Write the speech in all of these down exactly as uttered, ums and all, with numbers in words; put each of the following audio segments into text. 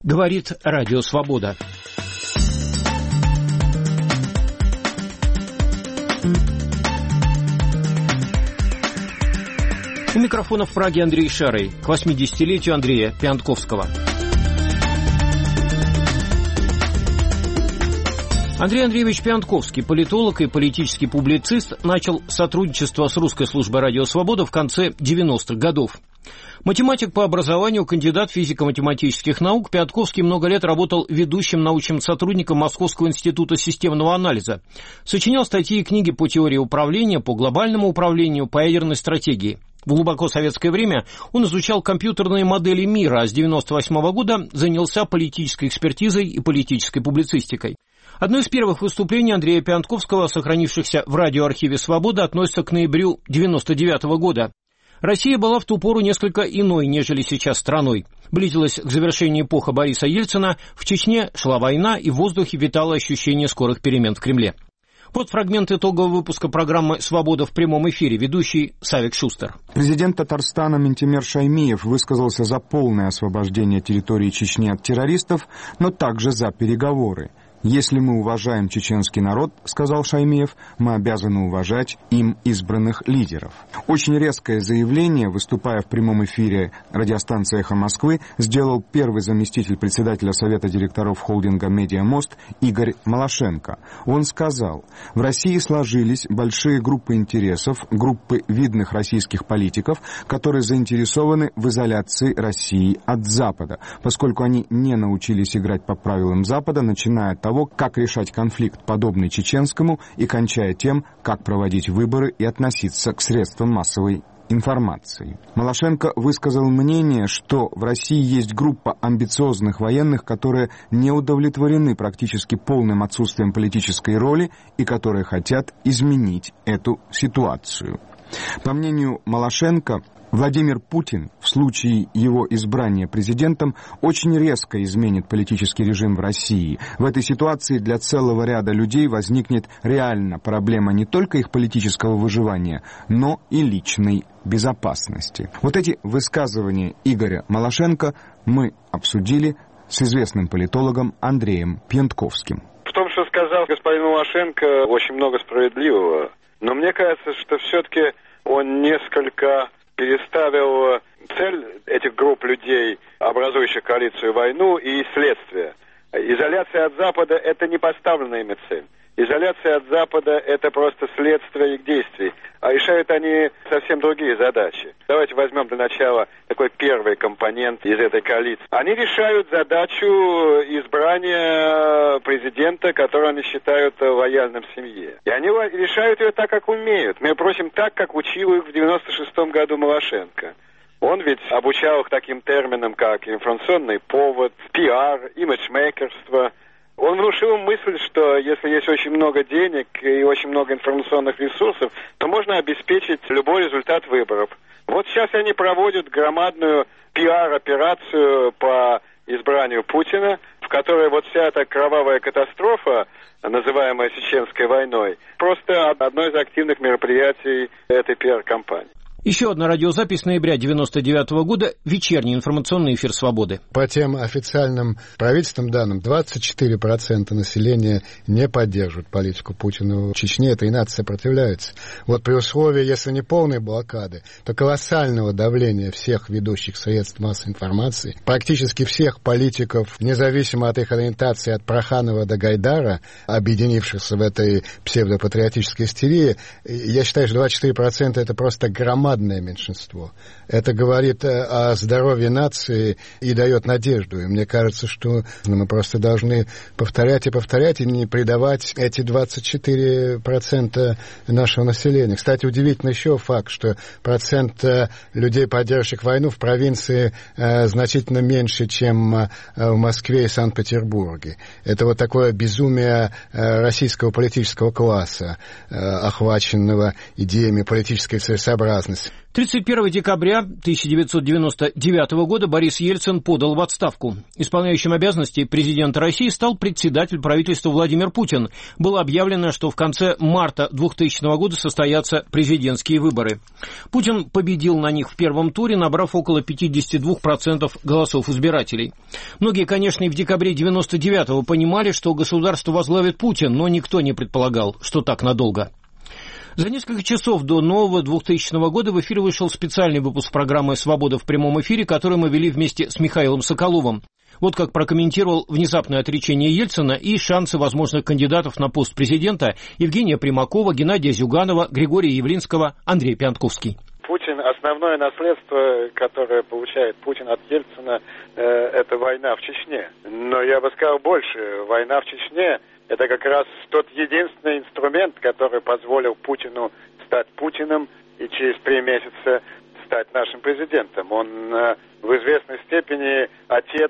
Говорит Радио Свобода. У микрофона в Праге Андрей Шарый. К восьмидесятилетию Андрея Пиантковского. Андрей Андреевич Пиантковский, политолог и политический публицист, начал сотрудничество с русской службой «Радио Свобода» в конце девяностых годов. Математик по образованию, кандидат физико-математических наук, Пиантковский много лет работал ведущим научным сотрудником Московского института системного анализа. Сочинял статьи и книги по теории управления, по глобальному управлению, по ядерной стратегии. В глубоко советское время он изучал компьютерные модели мира, а с девяносто восьмого года занялся политической экспертизой и политической публицистикой. Одно из первых выступлений Андрея Пиантковского, сохранившихся в радиоархиве «Свобода», относится к ноябрю девяносто девятого года. Россия была в ту пору несколько иной, нежели сейчас страной. Близилась к завершению эпоха Бориса Ельцина, в Чечне шла война, и в воздухе витало ощущение скорых перемен в Кремле. Вот фрагмент итогового выпуска программы «Свобода» в прямом эфире. Ведущий Савик Шустер. Президент Татарстана Ментимер Шаймиев высказался за полное освобождение территории Чечни от террористов, но также за переговоры. «Если мы уважаем чеченский народ, — сказал Шаймиев, — мы обязаны уважать им избранных лидеров». Очень резкое заявление, выступая в прямом эфире радиостанции «Эхо Москвы», сделал первый заместитель председателя Совета директоров холдинга «Медиамост» Игорь Малашенко. Он сказал: «В России сложились большие группы интересов, группы видных российских политиков, которые заинтересованы в изоляции России от Запада, поскольку они не научились играть по правилам Запада, начиная от того, как решать конфликт, подобный чеченскому, и кончая тем, как проводить выборы и относиться к средствам массовой информации». Малашенко высказал мнение, что в России есть группа амбициозных военных, которые не удовлетворены практически полным отсутствием политической роли и которые хотят изменить эту ситуацию. По мнению Малашенко, Владимир Путин в случае его избрания президентом очень резко изменит политический режим в России. В этой ситуации для целого ряда людей возникнет реально проблема не только их политического выживания, но и личной безопасности. Вот эти высказывания Игоря Малашенко мы обсудили с известным политологом Андреем Пиантковским. В том, что сказал господин Малашенко, очень много справедливого. Но мне кажется, что все-таки он несколько переставил цель этих групп людей, образующих коалицию, войну, и следствие. Изоляция от Запада – это не поставленная ими цель. Изоляция от Запада – это просто следствие их действий. А решают они совсем другие задачи. Давайте возьмем для начала такой первый компонент из этой коалиции. Они решают задачу избрания президента, которого они считают лояльным семье. И они решают ее так, как умеют. Между прочим, так, как учил их в девяносто шестом году Малашенко. Он ведь обучал их таким терминам, как информационный повод, пиар, имиджмейкерство. Он внушил мысль, что если есть очень много денег и очень много информационных ресурсов, то можно обеспечить любой результат выборов. Вот сейчас они проводят громадную пиар-операцию по избранию Путина, в которой вот вся эта кровавая катастрофа, называемая Чеченской войной, просто одно из активных мероприятий этой пиар-кампании. Еще одна радиозапись ноября девяносто девятого года, вечерний информационный эфир «Свободы». По тем официальным правительственным данным, двадцать четыре процента населения не поддерживают политику Путина в Чечне, тринадцать процентов сопротивляются. Вот при условии, если не полной блокады, то колоссального давления всех ведущих средств массовой информации, практически всех политиков, независимо от их ориентации, от Проханова до Гайдара, объединившихся в этой псевдопатриотической истерии, я считаю, что двадцать четыре процента это просто громадное меньшинство. Это говорит о здоровье нации и дает надежду. И мне кажется, что мы просто должны повторять и повторять, и не предавать эти двадцать четыре процента нашего населения. Кстати, удивительно еще факт, что процент людей, поддерживающих войну, в провинции э, значительно меньше, чем э, в Москве и Санкт-Петербурге. Это вот такое безумие э, российского политического класса, э, охваченного идеями политической целесообразности, месяц. тридцать первого декабря тысяча девятьсот девяносто девятого года Борис Ельцин подал в отставку. Исполняющим обязанности президента России стал председатель правительства Владимир Путин. Было объявлено, что в конце марта двухтысячного года состоятся президентские выборы. Путин победил на них в первом туре, набрав около пятьдесят два процента голосов избирателей. Многие, конечно, и в декабре девяносто девятого понимали, что государство возглавит Путин, но никто не предполагал, что так надолго. За несколько часов до нового двухтысячного года в эфир вышел специальный выпуск программы «Свобода» в прямом эфире, который мы вели вместе с Михаилом Соколовым. Вот как прокомментировал внезапное отречение Ельцина и шансы возможных кандидатов на пост президента Евгения Примакова, Геннадия Зюганова, Григория Явлинского, Андрей Пиантковский. Путин, основное наследство, которое получает Путин от Ельцина, э, это война в Чечне. Но я бы сказал больше, война в Чечне — это как раз тот единственный инструмент, который позволил Путину стать Путиным и через три месяца стать нашим президентом. Он э, в известной степени отец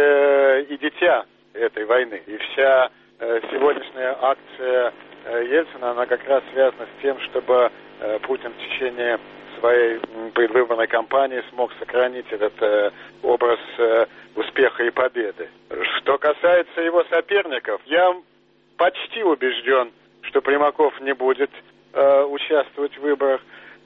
э, и дитя этой войны. И вся э, сегодняшняя акция э, Ельцина, она как раз связана с тем, чтобы э, Путин в течение своей предвыборной кампании смог сохранить этот э, образ э, успеха и победы. Что касается его соперников, я почти убежден, что Примаков не будет э, участвовать в выборах.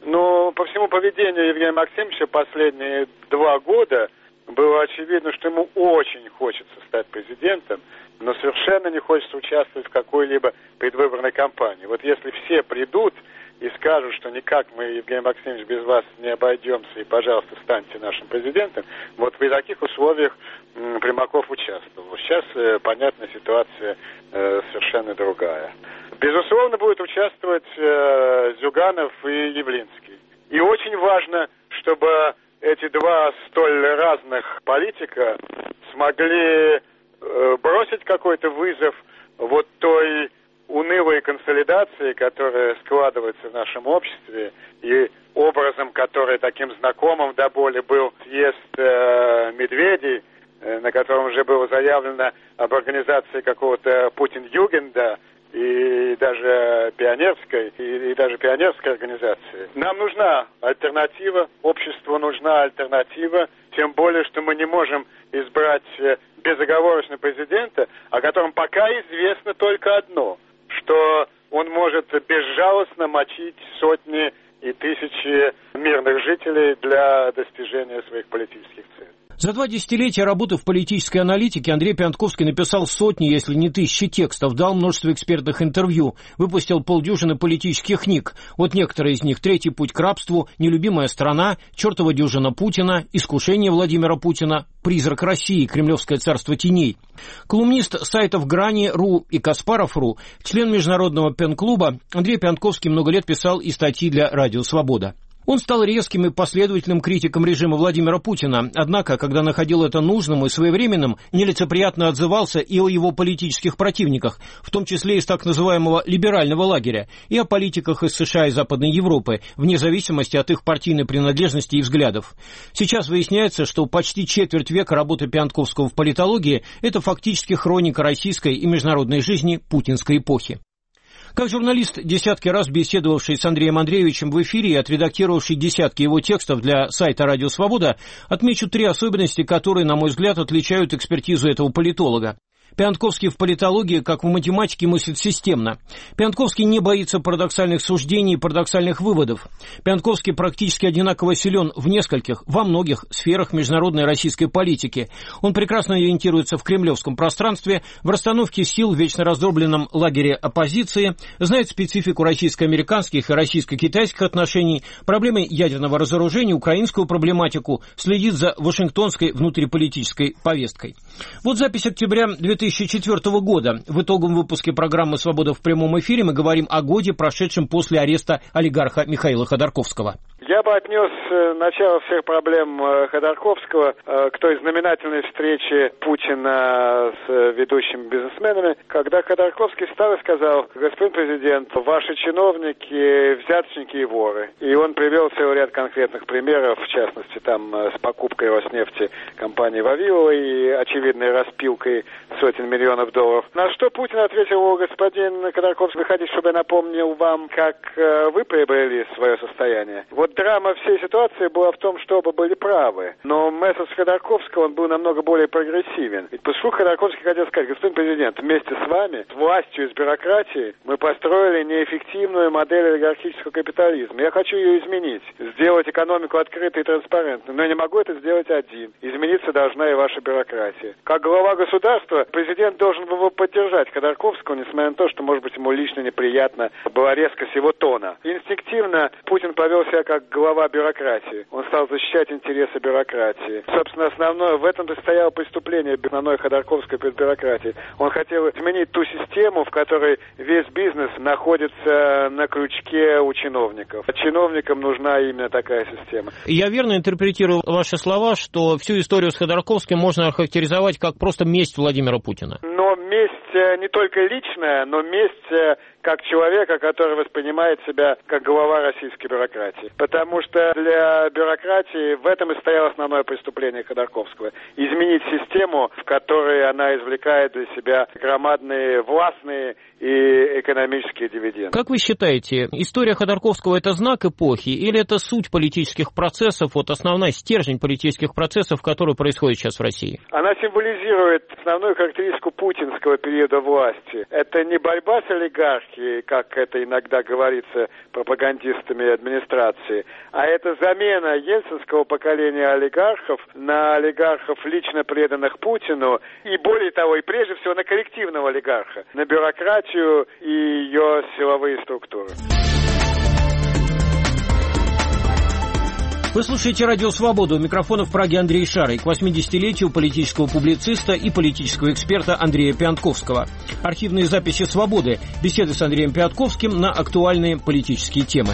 Но по всему поведению Евгения Максимовича последние два года было очевидно, что ему очень хочется стать президентом, но совершенно не хочется участвовать в какой-либо предвыборной кампании. Вот если все придут и скажут, что никак мы, Евгений Максимович, без вас не обойдемся, и, пожалуйста, станьте нашим президентом, вот при таких условиях м, Примаков участвовал. Сейчас, э, понятно, ситуация э, совершенно другая. Безусловно, будет участвовать э, Зюганов и Явлинский. И очень важно, чтобы эти два столь разных политика смогли э, бросить какой-то вызов вот той унылой консолидации, которая складывается в нашем обществе, и образом, который таким знакомым до боли был съезд э, медведей, э, на котором уже было заявлено об организации какого-то Путин-Югенда и даже пионерской, и, и даже пионерской организации. Нам нужна альтернатива, обществу нужна альтернатива, тем более, что мы не можем избрать безоговорочно президента, о котором пока известно только одно – что он может безжалостно мочить сотни и тысячи мирных жителей для достижения своих политических целей. За два десятилетия работы в политической аналитике Андрей Пиантковский написал сотни, если не тысячи текстов, дал множество экспертных интервью, выпустил полдюжины политических книг. Вот некоторые из них: «Третий путь к рабству», «Нелюбимая страна», «Чертова дюжина Путина», «Искушение Владимира Путина», «Призрак России», «Кремлевское царство теней». Колумнист сайтов Грани.ру и Каспаров.ру, член международного пен-клуба, Андрей Пиантковский много лет писал и статьи для «Радио Свобода». Он стал резким и последовательным критиком режима Владимира Путина, однако, когда находил это нужным и своевременным, нелицеприятно отзывался и о его политических противниках, в том числе из так называемого либерального лагеря, и о политиках из США и Западной Европы, вне зависимости от их партийной принадлежности и взглядов. Сейчас выясняется, что почти четверть века работы Пиантковского в политологии – это фактически хроника российской и международной жизни путинской эпохи. Как журналист, десятки раз беседовавший с Андреем Андреевичем в эфире и отредактировавший десятки его текстов для сайта «Радио Свобода», отмечу три особенности, которые, на мой взгляд, отличают экспертизу этого политолога. Пиантковский в политологии, как в математике, мыслит системно. Пиантковский не боится парадоксальных суждений и парадоксальных выводов. Пиантковский практически одинаково силен в нескольких, во многих сферах международной российской политики. Он прекрасно ориентируется в кремлевском пространстве, в расстановке сил в вечно раздробленном лагере оппозиции, знает специфику российско-американских и российско-китайских отношений, проблемы ядерного разоружения, украинскую проблематику, следит за вашингтонской внутриполитической повесткой. Вот запись октября две тысячи четвёртого года. В итоговом выпуске программы «Свобода» в прямом эфире мы говорим о годе, прошедшем после ареста олигарха Михаила Ходорковского. Я бы отнес начало всех проблем Ходорковского к той знаменательной встрече Путина с ведущими бизнесменами, когда Ходорковский встал и сказал: господин президент, ваши чиновники взяточники и воры. И он привел целый ряд конкретных примеров, в частности, там с покупкой Роснефти компании Вавилова и очевидной распилкой сотен миллионов долларов. На что Путин ответил: господин Ходорковский, вы хотите, чтобы я напомнил вам, как вы приобрели свое состояние? Вот драма всей ситуации была в том, что оба были правы. Но месседж Ходорковского, он был намного более прогрессивен. Ведь по сути Ходорковский хотел сказать: господин президент, вместе с вами, с властью и с бюрократией, мы построили неэффективную модель олигархического капитализма. Я хочу ее изменить, сделать экономику открытой и транспарентной. Но я не могу это сделать один. Измениться должна и ваша бюрократия. Как глава государства, президент должен был бы поддержать Ходорковского, несмотря на то, что, может быть, ему лично неприятно была резкость его тона. Инстинктивно Путин повел себя как глава бюрократии. Он стал защищать интересы бюрократии. Собственно, основное в этом-то стояло преступление основной Ходорковской перед бюрократией. Он хотел изменить ту систему, в которой весь бизнес находится на крючке у чиновников. Чиновникам нужна именно такая система. Я верно интерпретирую ваши слова, что всю историю с Ходорковским можно охарактеризовать как просто месть Владимира Путина? Но месть не только личная, но месть как человека, который воспринимает себя как глава российской бюрократии. Потому что для бюрократии в этом и стояло основное преступление Ходорковского. Изменить систему, в которой она извлекает для себя громадные властные и экономические дивиденды. Как вы считаете, история Ходорковского – это знак эпохи или это суть политических процессов, вот основная стержень политических процессов, которые происходят сейчас в России? Она символизирует основную характеристику путинского периода власти. Это не борьба с олигархией, как это иногда говорится пропагандистами администрации, а это замена ельцинского поколения олигархов на олигархов, лично преданных Путину, и более того, и прежде всего на коллективного олигарха, на бюрократию и ее силовые структуры. Вы слушаете «Радио Свобода». У микрофона в Праге Андрей Шарый. К восьмидесятилетию политического публициста и политического эксперта Андрея Пиантковского. Архивные записи «Свободы». Беседы с Андреем Пиантковским на актуальные политические темы.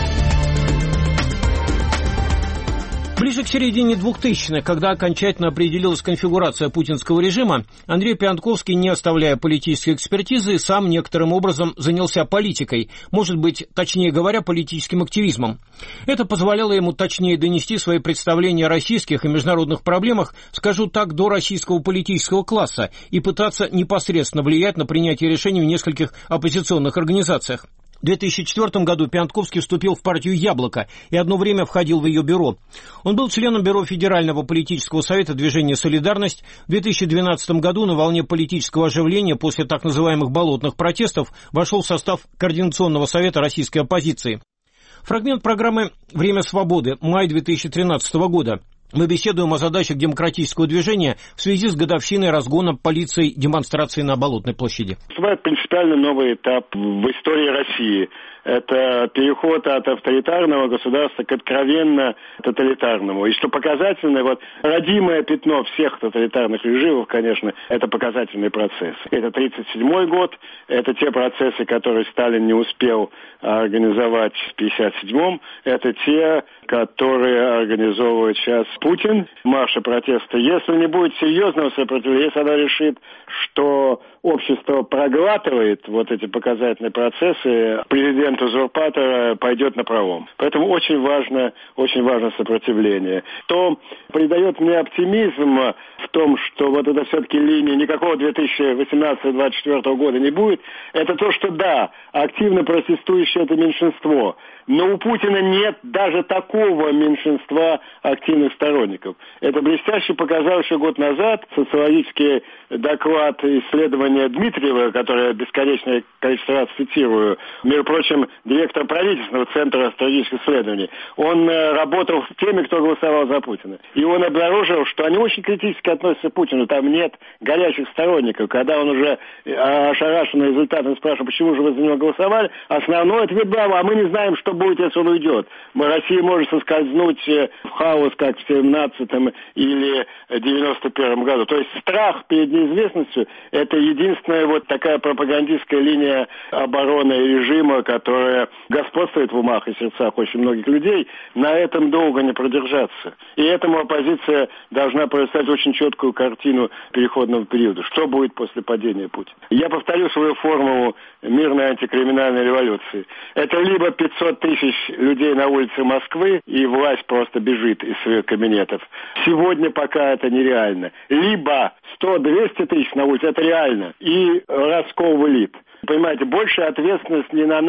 Ближе к середине двухтысячных, когда окончательно определилась конфигурация путинского режима, Андрей Пиантковский, не оставляя политической экспертизы, сам некоторым образом занялся политикой, может быть, точнее говоря, политическим активизмом. Это позволяло ему точнее донести свои представления о российских и международных проблемах, скажу так, до российского политического класса и пытаться непосредственно влиять на принятие решений в нескольких оппозиционных организациях. В две тысячи четвёртом году Пиантковский вступил в партию «Яблоко» и одно время входил в ее бюро. Он был членом бюро Федерального политического совета движения «Солидарность». В две тысячи двенадцатом году на волне политического оживления после так называемых болотных протестов вошел в состав Координационного совета российской оппозиции. Фрагмент программы «Время свободы», май две тысячи тринадцатого года. Мы беседуем о задачах демократического движения в связи с годовщиной разгона полицией демонстрации на Болотной площади. Это принципиально новый этап в истории России. Это переход от авторитарного государства к откровенно тоталитарному. И что показательно, вот родимое пятно всех тоталитарных режимов, конечно, это показательный процесс. Это тридцать седьмой год, это те процессы, которые Сталин не успел организовать в пятьдесят седьмом, это те, которые организовывает сейчас Путин, марши протеста. Если не будет серьезного сопротивления, если она решит, что общество проглатывает вот эти показательные процессы, президент-узурпатор пойдет на пролом. Поэтому очень важно, очень важно сопротивление. То придает мне оптимизм в том, что вот это все-таки линия никакого две тысячи восемнадцатого — две тысячи двадцать четвёртого года не будет, это то, что да, активно протестующее это меньшинство. Но у Путина нет даже такого меньшинства активных сторонников. Это блестяще показал еще год назад социологический доклад исследования Дмитриева, который я бесконечное количество раз цитирую, между прочим, директор правительственного центра стратегических исследований. Он э, работал с теми, кто голосовал за Путина. И он обнаружил, что они очень критически относятся к Путину. Там нет горячих сторонников. Когда он уже ошарашен результатом спрашивает, почему же вы за него голосовали, основной ответ был: а мы не знаем, что будет, если он уйдет. Россия может соскользнуть в хаос, как в семнадцатом или девяносто первом году. То есть страх перед неизвестностью – это единственная вот такая пропагандистская линия обороны режима, которая господствует в умах и сердцах очень многих людей. На этом долго не продержаться. И этому оппозиция должна представить очень четкую картину переходного периода. Что будет после падения Путина? Я повторю свою формулу мирной антикриминальной революции. Это либо пятьсот тысяч людей на улице Москвы, и власть просто бежит из своих кабинетов. Сегодня пока это нереально. Либо сто-двести тысяч на улице, это реально, и раскол в элит. Понимаете, большая ответственность не на нас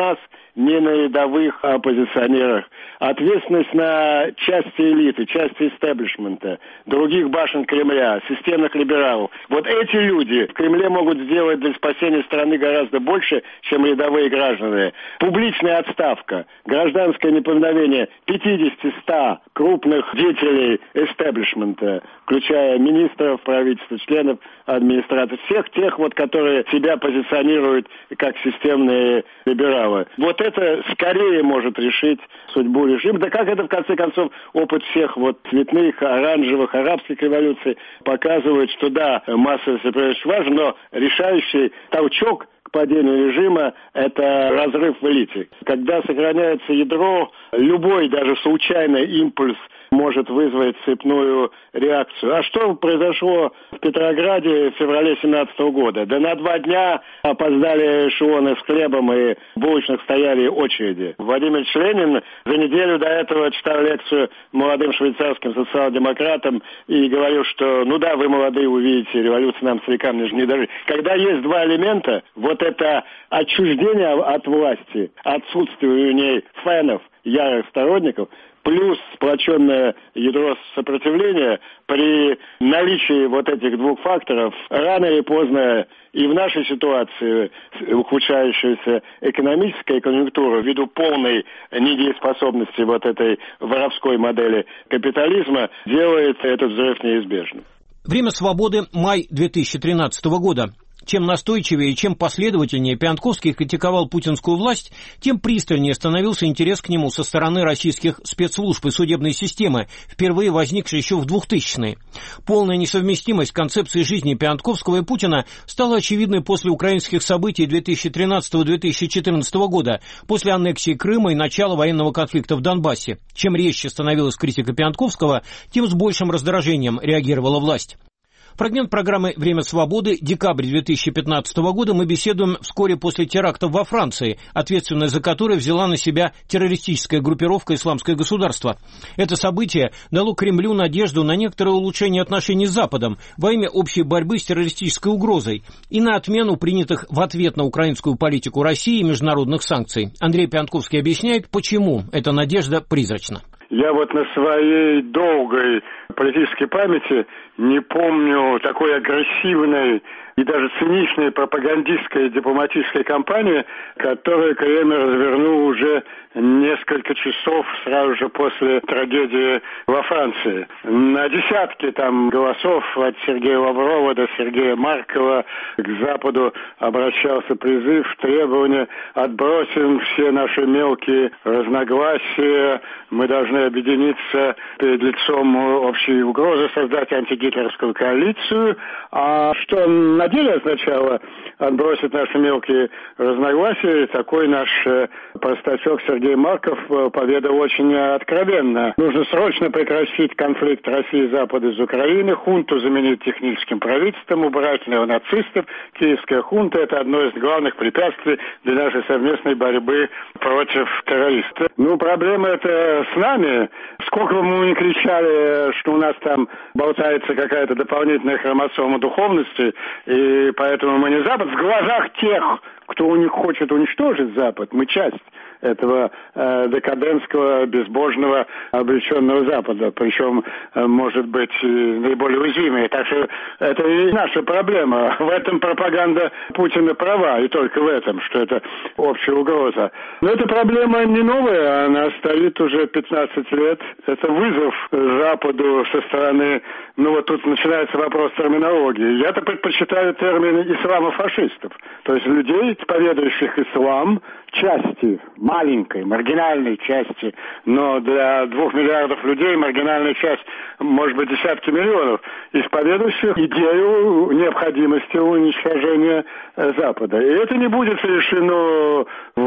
не на рядовых оппозиционерах. Ответственность на части элиты, части истеблишмента, других башен Кремля, системных либералов. Вот эти люди в Кремле могут сделать для спасения страны гораздо больше, чем рядовые граждане. Публичная отставка, гражданское неповиновение пятьдесят-сто крупных деятелей истеблишмента, включая министров правительства, членов администрации, всех тех, вот, которые себя позиционируют как системные либералы. Вот это скорее может решить судьбу режима. Да как это, в конце концов, опыт всех вот цветных, оранжевых, арабских революций показывает, что да, массовое сопротивление важно, но решающий толчок к падению режима – это разрыв в элите. Когда сохраняется ядро, любой, даже случайный импульс может вызвать цепную реакцию. А что произошло в Петрограде в феврале семнадцатого года? Да на два дня опоздали эшелоны с хлебом, и в булочных стояли очереди. Владимир Ленин за неделю до этого читал лекцию молодым швейцарским социал-демократам и говорил, что ну да, вы молодые, увидите, революция нам старикам не дожить. Когда есть два элемента, вот это отчуждение от власти, отсутствие у ней фенов, ярых сторонников, плюс сплоченное ядро сопротивления, при наличии вот этих двух факторов, рано или поздно и в нашей ситуации ухудшающаяся экономическая конъюнктура ввиду полной недееспособности вот этой воровской модели капитализма делает этот взрыв неизбежным. Время свободы, май две тысячи тринадцатого года. Чем настойчивее и чем последовательнее Пиантковский критиковал путинскую власть, тем пристальнее становился интерес к нему со стороны российских спецслужб и судебной системы, впервые возникшей еще в двухтысячные. Полная несовместимость концепции жизни Пиантковского и Путина стала очевидной после украинских событий две тысячи тринадцатого — две тысячи четырнадцатого года, после аннексии Крыма и начала военного конфликта в Донбассе. Чем резче становилась критика Пиантковского, тем с большим раздражением реагировала власть. Фрагмент программы «Время свободы», декабрь две тысячи пятнадцатого года, мы беседуем вскоре после терактов во Франции, ответственность за которые взяла на себя террористическая группировка «Исламское государство». Это событие дало Кремлю надежду на некоторое улучшение отношений с Западом во имя общей борьбы с террористической угрозой и на отмену принятых в ответ на украинскую политику России международных санкций. Андрей Пиантковский объясняет, почему эта надежда призрачна. Я вот на своей долгой политической памяти не помню такой агрессивной и даже циничной пропагандистской дипломатической кампании, которую Кремль развернул уже несколько часов сразу же после трагедии во Франции. На десятки там голосов от Сергея Лаврова до Сергея Маркова к Западу обращался призыв, требования: отбросим все наши мелкие разногласия, мы должны объединиться перед лицом общей угрозы, создать антигитлеровскую коалицию. А что на деле означало отбросить наши мелкие разногласия? Такой наш простачок Сергей Марков поведал очень откровенно. Нужно срочно прекратить конфликт России и Запада из Украины, хунту заменить техническим правительством, убрать неонацистов. Киевская хунта – это одно из главных препятствий для нашей совместной борьбы против террористов. Ну, проблема это с нами. Сколько бы мы ни кричали, что у нас там болтается какая-то дополнительная хромосома духовности, и поэтому мы не Запад, в глазах тех, кто у них хочет уничтожить Запад, мы часть этого э, декадентского, безбожного, обреченного Запада, причем, э, может быть, наиболее уязвимые. Так что это и наша проблема. В этом пропаганда Путина права, и только в этом, что это общая угроза. Но эта проблема не новая, она стоит уже пятнадцать лет. Это вызов Западу со стороны, ну вот тут начинается вопрос терминологии. Я-то предпочитаю термин исламофашистов, то есть людей, исповедующих ислам, части, маленькой, маргинальной части, но для двух миллиардов людей маргинальная часть, может быть, десятки миллионов, исповедующих идею необходимости уничтожения Запада. И это не будет решено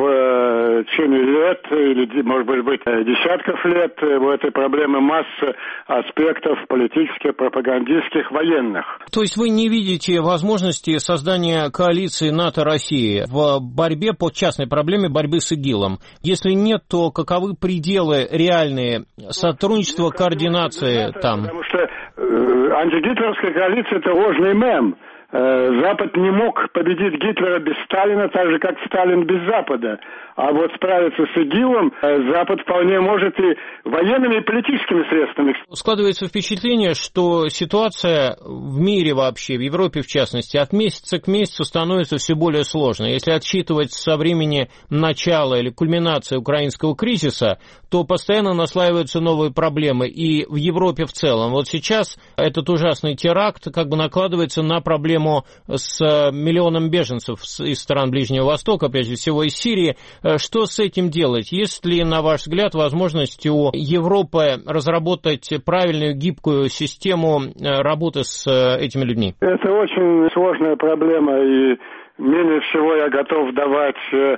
в течение лет, или, может быть, десятков лет. У этой проблемы масса аспектов политических, пропагандистских, военных. То есть вы не видите возможности создания коалиции НАТО-России в борьбе по частной проблеме борьбы с ИГИЛом? Если нет, то каковы пределы реальные сотрудничества, координации там? Потому что э, антигитлеровская коалиция – это ложный мем. Запад не мог победить Гитлера без Сталина, так же, как Сталин без Запада. А вот справиться с ИГИЛом Запад вполне может и военными, и политическими средствами. Складывается впечатление, что ситуация в мире вообще, в Европе в частности, от месяца к месяцу становится все более сложной. Если отсчитывать со времени начала или кульминации украинского кризиса, то постоянно наслаиваются новые проблемы и в Европе в целом. Вот сейчас этот ужасный теракт как бы накладывается на проблему с миллионом беженцев из стран Ближнего Востока, прежде всего из Сирии. Что с этим делать? Есть ли, на ваш взгляд, возможность у Европы разработать правильную, гибкую систему работы с этими людьми? Это очень сложная проблема, и менее всего я готов давать э,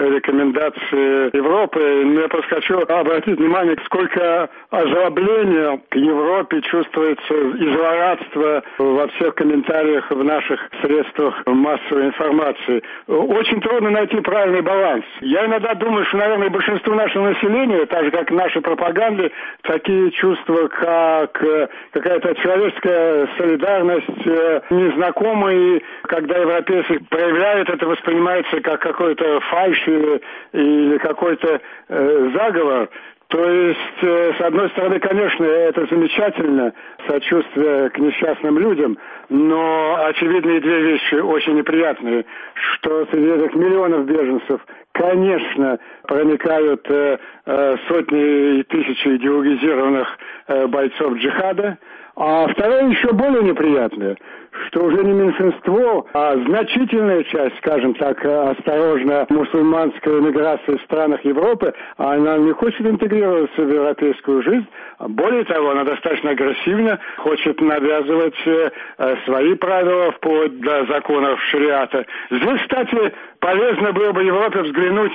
рекомендации Европы. Но я просто хочу обратить внимание, сколько озлобления к Европе чувствуется и злорадства во всех комментариях в наших средствах массовой информации. Очень трудно найти правильный баланс. Я иногда думаю, что, наверное, большинству нашего населения, так же, как и нашей пропаганде, такие чувства, как какая-то человеческая солидарность, незнакомые, когда европейцы проявляют, это воспринимается как какой-то фальшь или, или какой-то э, заговор. То есть, э, с одной стороны, конечно, это замечательно, сочувствие к несчастным людям, но очевидные две вещи очень неприятные, что среди этих миллионов беженцев, конечно, проникают э, э, сотни и тысячи идеологизированных э, бойцов джихада, а второе еще более неприятное, что уже не меньшинство, а значительная часть, скажем так, осторожно, мусульманской эмиграции в странах Европы, она не хочет интегрироваться в европейскую жизнь. Более того, она достаточно агрессивно хочет навязывать э, свои правила, вплоть до законов шариата. Здесь, кстати, полезно было бы Европе взглянуть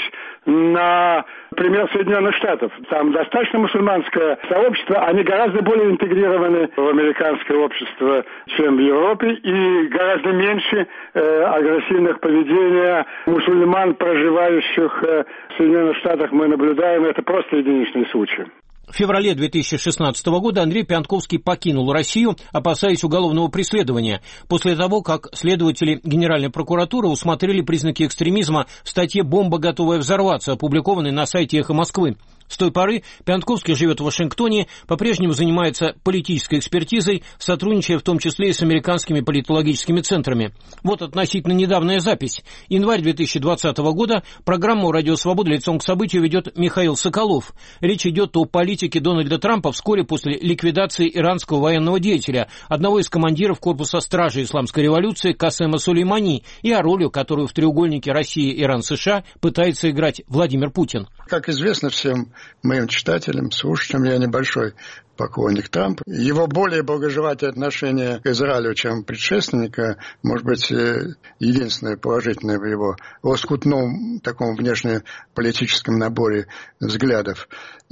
на пример Соединенных Штатов. Там достаточно мусульманское сообщество, они гораздо более интегрированы в американское общество, чем в Европе, и гораздо меньше э, агрессивных поведения мусульман, проживающих э, в Соединенных Штатах, мы наблюдаем. Это просто единичный случай. В феврале две тысячи шестнадцатого года Андрей Пиантковский покинул Россию, опасаясь уголовного преследования, после того, как следователи Генеральной прокуратуры усмотрели признаки экстремизма в статье «Бомба, готовая взорваться», опубликованной на сайте «Эхо Москвы». С той поры Пиантковский живет в Вашингтоне, по-прежнему занимается политической экспертизой, сотрудничая в том числе и с американскими политологическими центрами. Вот относительно недавняя запись. Январь две тысячи двадцатого года. Программу «Радио Свобода» лицом к событию ведет Михаил Соколов. Речь идет о политике Дональда Трампа вскоре после ликвидации иранского военного деятеля, одного из командиров корпуса стражи исламской революции Касема Сулеймани, и о роли, которую в треугольнике России, Иран, США пытается играть Владимир Путин. Как известно всем моим читателям, слушателям, я небольшой поклонник Трампа. Его более благожелательное отношение к Израилю, чем предшественника, может быть, единственное положительное в его лоскутном таком внешнеполитическом наборе взглядов.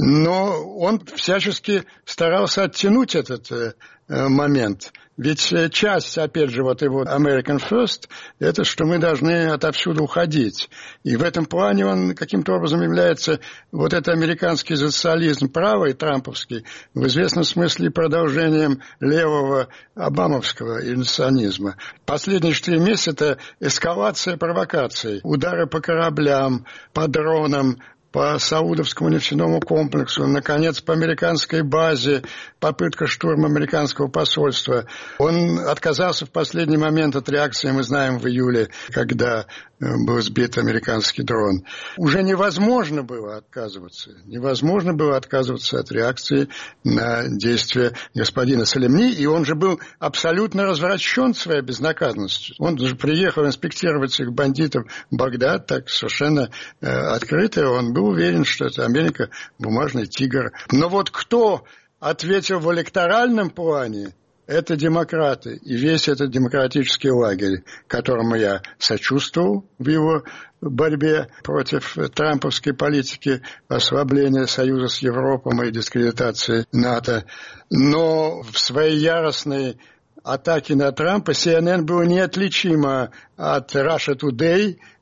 Но он всячески старался оттянуть этот э, момент. Ведь часть, опять же, вот его American First, это что мы должны отовсюду уходить. И в этом плане он каким-то образом является, вот это американский социализм правый, трамповский, в известном смысле продолжением левого обамовского иллюзионизма. Последние четыре месяца это эскалация провокаций, удары по кораблям, по дронам, по Саудовскому нефтяному комплексу, наконец, по американской базе, попытка штурма американского посольства. Он отказался в последний момент от реакции, мы знаем, в июле, когда был сбит американский дрон. Уже невозможно было отказываться. Невозможно было отказываться от реакции на действия господина Сулеймани, и он же был абсолютно развращен своей безнаказанностью. Он же приехал инспектировать этих бандитов в Багдад, так совершенно э, открыто. Он был уверен, что это Америка, бумажный тигр. Но вот кто ответил в электоральном плане, это демократы и весь этот демократический лагерь, которому я сочувствовал в его борьбе против трамповской политики, ослабления союза с Европой и дискредитации НАТО. Но в своей яростной атаке на Трампа си эн эн было неотличимо от Russia Today,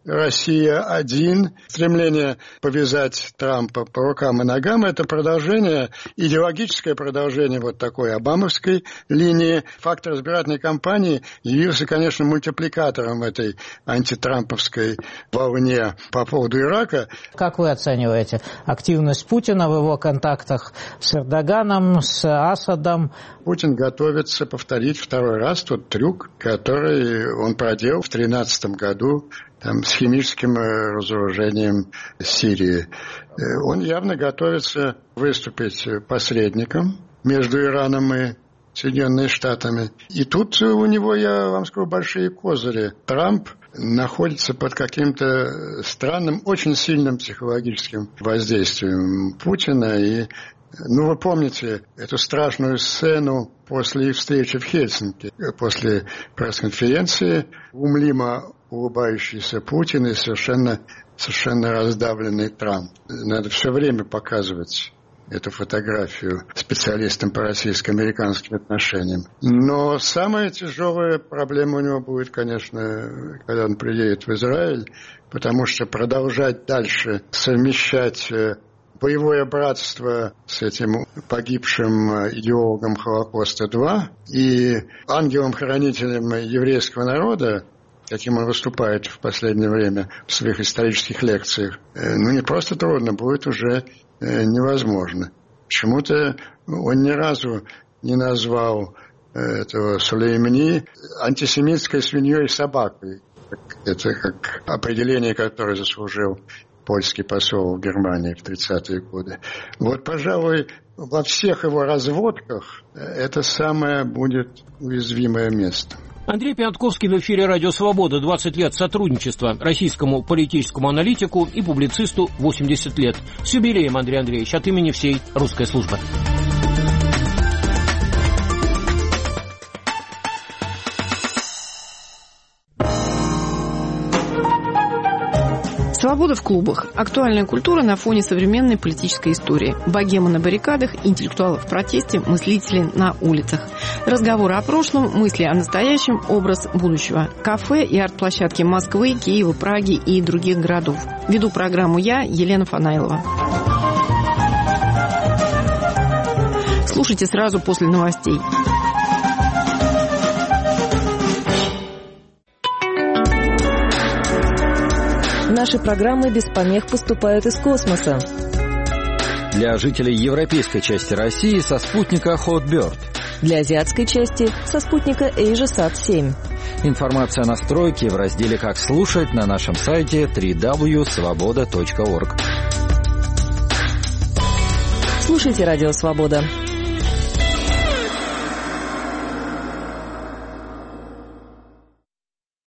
Россия-один. Стремление повязать Трампа по рукам и ногам – это продолжение, идеологическое продолжение вот такой обамовской линии. Фактор избирательной кампании явился, конечно, мультипликатором этой антитрамповской волне по поводу Ирака. Как вы оцениваете активность Путина в его контактах с Эрдоганом, с Асадом? Путин готовится повторить второй раз тот трюк, который он проделал в две тысячи тринадцатом году там, с химическим разоружением Сирии. Он явно готовится выступить посредником между Ираном и Соединенными Штатами. И тут у него, я вам скажу, большие козыри. Трамп находится под каким-то странным, очень сильным психологическим воздействием Путина. И, ну, вы помните эту страшную сцену после встречи в Хельсинки, после пресс-конференции, умлимо улыбающийся Путин и совершенно, совершенно раздавленный Трамп. Надо все время показывать эту фотографию специалистам по российско-американским отношениям. Но самая тяжелая проблема у него будет, конечно, когда он приедет в Израиль, потому что продолжать дальше совмещать боевое братство с этим погибшим идеологом Холокоста-два и ангелом-хранителем еврейского народа, каким он выступает в последнее время в своих исторических лекциях, ну не просто трудно, будет уже невозможно. Почему-то он ни разу не назвал этого Сулеймани антисемитской свиньей и собакой. Это как определение, которое заслужил польский посол в Германии в тридцатые годы. Вот, пожалуй, во всех его разводках это самое будет уязвимое место. Андрей Пятковский в эфире «Радио Свобода». двадцать лет сотрудничества российскому политическому аналитику и публицисту восемьдесят лет. С юбилеем, Андрей Андреевич, от имени всей русской службы. Свобода в клубах. Актуальная культура на фоне современной политической истории. Богема на баррикадах, интеллектуалы в протесте, мыслители на улицах. Разговоры о прошлом, мысли о настоящем, образ будущего. Кафе и арт-площадки Москвы, Киева, Праги и других городов. Веду программу я, Елена Фанаилова. Слушайте сразу после новостей. Наши программы без помех поступают из космоса. Для жителей европейской части России со спутника Hotbird. Для азиатской части со спутника AsiaSat семь. Информация о настройке в разделе «Как слушать» на нашем сайте дабл ю дабл ю дабл ю точка свобода точка орг. Слушайте «Радио Свобода».